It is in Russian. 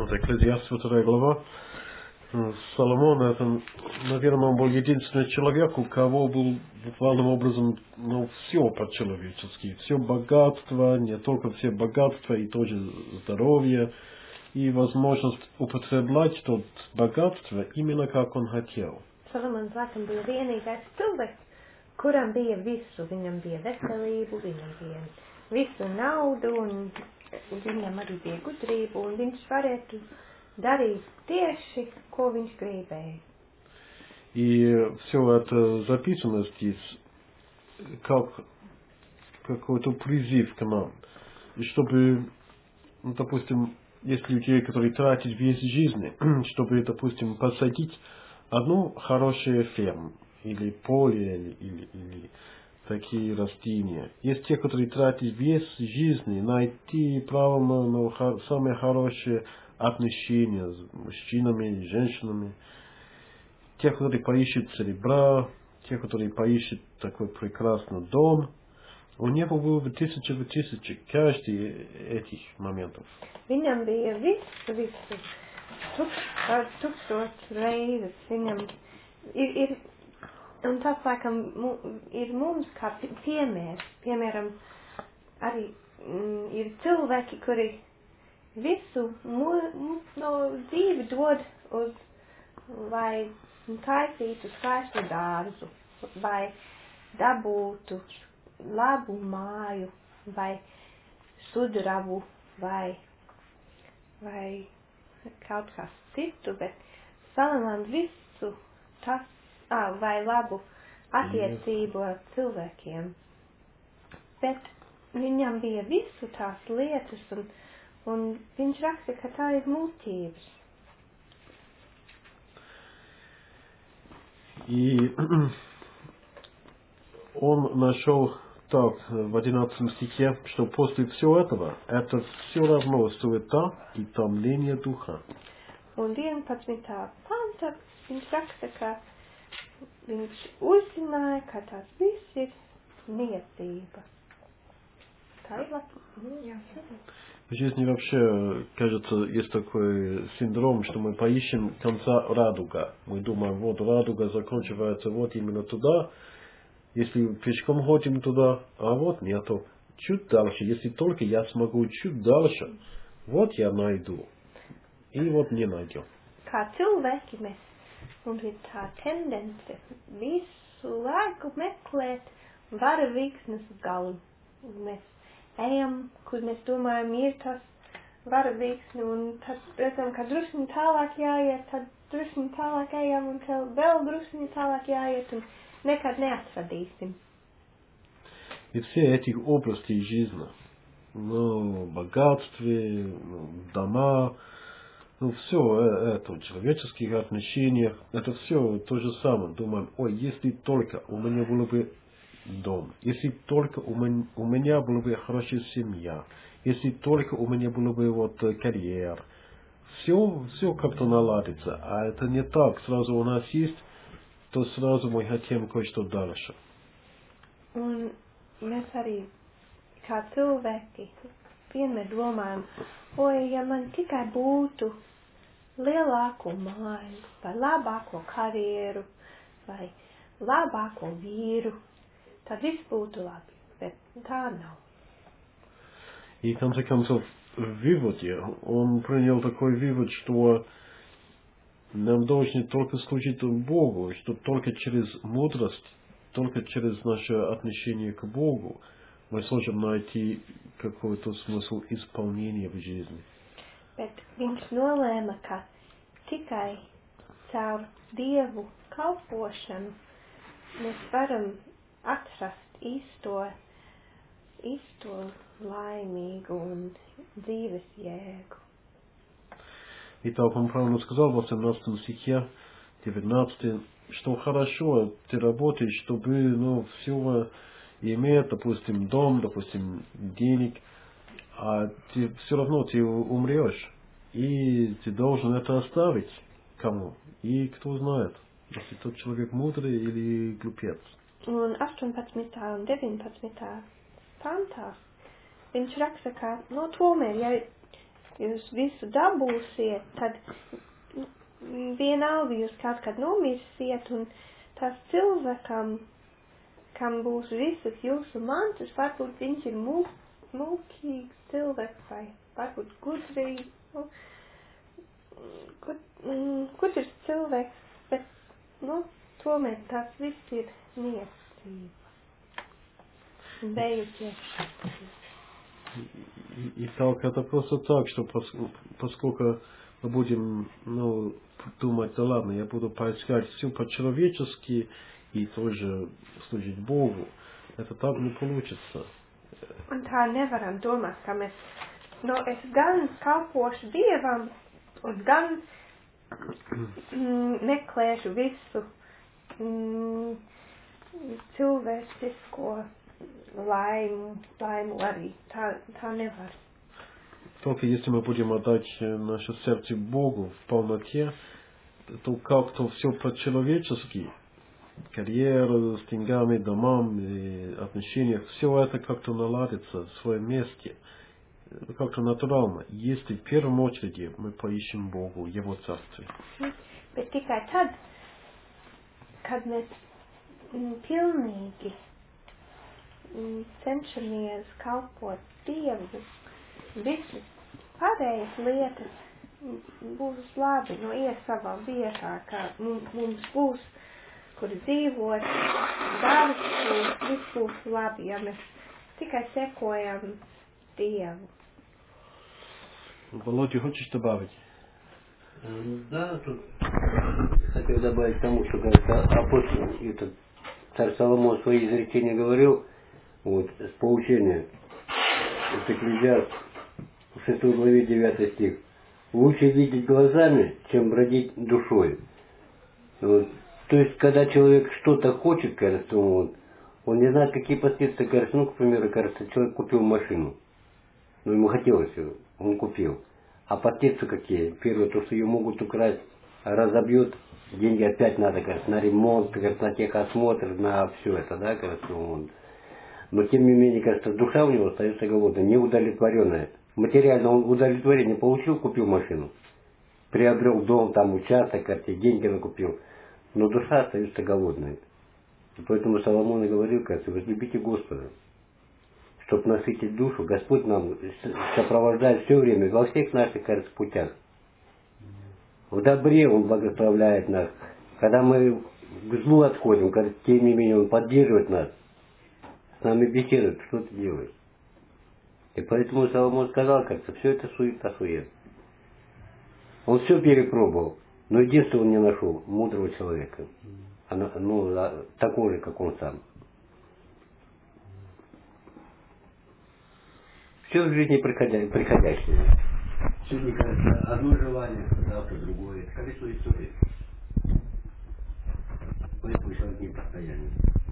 Вот Экклезиаст, 2 глава. Соломон, это, наверное, он был единственный человек, у кого был буквальным образом все по-человечески. Все богатство, не только все богатства, и тоже здоровье, и возможность употреблять то богатство именно как он хотел. Salamans laikam bija vienīgais cilvēks, kuram bija visu. Viņam bija veselību, viņam bija visu naudu, un viņam arī bija gudrība, un viņš varētu darīt tieši, ko viņš gribēja. И все это записано здесь как какой-то призыв к нам. И чтобы, допустим, есть людей, которые тратят весь жизнь, чтобы, допустим, посадить одну хорошую ферму, или поле, или такие растения. Есть те, которые тратят весь жизнь, найти правильно самые хорошие отношения с мужчинами и женщинами. Те, которые поищут серебра, те, которые поищут такой прекрасный дом. У него было бы тысячи, каждый этих моментов. Viņam bija visu. Tūkstoš reizes viņam ir, un tas, laikam, ir mums kā piemērs. Piemēram, arī ir cilvēki, kuri visu no dzīvi dod uz, lai taisītu skaistu dārzu, vai dabūtu labu māju, vai sudrabu, vai kaut kas citu, bet Salamans visu tas, vai labu attiecību ar cilvēkiem. Bet viņam bija visu tās lietas, un viņš raksta, ka tā ir muļķības. И он нашел так, в 11 стихе, что после всего этого, это все равно суета и томление духа. Un 11. pantā viņš raksta, ka viņš uzzināja, ka tas viss ir niecība. Tā ir labi. В жизни вообще, кажется, есть такой синдром, что мы поищем конца радуга. Мы думаем, вот радуга заканчивается вот именно туда, если пешком ходим туда, а вот нету. Чуть дальше, если только я смогу чуть дальше, вот я найду. И вот не найдем. Kā cilvēki mums ir tā tendence visu laiku meklēt varavīksnes galu. Mēs ejam, kur mēs domājam, ir tas varavīksne, un tad redzam, ka drusni tālāk jāiet, tad drusni tālāk ejam, un vēl drusni tālāk jāiet, un nekad neatradīsim. И все эти области жизни, богатстве, дома, все это в человеческих отношениях, это все то же самое. Думаем, если только у меня было бы дом, если только у меня была бы хорошая семья, если только у меня было бы карьера, все как-то наладится. А это не так. Сразу у нас есть, то сразу мы хотим кое-что дальше. Un mēs arī kā cilvēki vienmēr domājam, ja man tikai būtu lielāko māju, vai labāko karjeru, vai labāko vīru, tad viss būtu labi, bet tā nav. И в конце концов, в выводе он принял такой вывод, что нам должны только служить Богу, что только через мудрость, только через наше отношение к Богу мы сможем найти какой-то смысл исполнения в жизни. Bet viņš nolēma, ka tikai caur Dievu kalpošanu mēs varam atrast īsto laimīgu un dzīves jēgu. Итак, он правильно сказал в 18 стихе, 19, что хорошо ты работаешь, чтобы все иметь, допустим, дом, допустим, денег, а все равно ты умрешь, и ты должен это оставить кому? И кто знает, если тот человек мудрый или глупец. Un 18. un 19. pantā viņš raksta, ka tomēr, jūs visu dabūsiet, tad vienalga jūs kaut kad nomirsiet, un tas cilvēkam, kam būs visas jūsu mantas, varbūt viņš ir mūkīgs cilvēks, vai varbūt gudrīgs, gudrs cilvēks, bet, tomēr tas viss ir niecība. Бейте. И так, это просто так, что поскольку мы будем думать, да ладно, я буду поискать все по-человечески и тоже служить Богу, это так не получится. Un tā nevaram domāt, ka mēs, es gan kalpošu Dievam, un gan meklēšu visu cilvēcisko лайм arī. Tā nevar. Только если мы будем отдать наше сердце Богу в полноте, то как-то все по-человечески, карьера с деньгами, домами, отношения, все это как-то наладится в своем месте, как-то натурально, если в первую очередь мы поищем Богу, Его Царствие. Bet tikai tad, kad mēs pilnīgi cenšamies kalpot Dievu, visas pārējās lietas būs labi, ies savā vietā, kā mums būs, kur dzīvot, darbs būs, viss būs labi, ja mēs tikai sekojam Dievu. Володя, хочешь добавить? Да, тут хотел добавить к тому, что, кажется, апостол, царь Соломон свои изречения говорил, с поучения, это Экклезиаст, в 6 главе 9 стих. Лучше видеть глазами, чем бродить душой. То есть, когда человек что-то хочет, кажется, он не знает, какие последствия, кажется, к примеру, кажется, человек купил машину. Ему хотелось ее, он купил. А последствия какие? Первое, то, что ее могут украсть, разобьют, деньги опять надо, кажется, на ремонт, кажется, на техосмотр, на все это, да, кажется, Но тем не менее, кажется, душа у него остается голодной, неудовлетворенная. Материально он удовлетворение получил, купил машину. Приобрел дом, там участок, кажется, деньги накупил. Но душа остается голодной. И поэтому Соломон и говорил, кажется, возлюбите Господа. Чтобы насытить душу, Господь нам сопровождает все время, во всех наших, кажется, путях. В добре Он благословляет нас. Когда мы к злу отходим, кажется, тем не менее Он поддерживает нас. С нами беседует, что ты делаешь. И поэтому Соломон сказал, кажется, все это суета-сует. Он все перепробовал, но единственное он не нашел мудрого человека. Такого же, как он сам. Все в жизни приходящее. Сегодня, кажется, одно желание, завтра другое. Колесо истории. Поэтому человек не постоянный.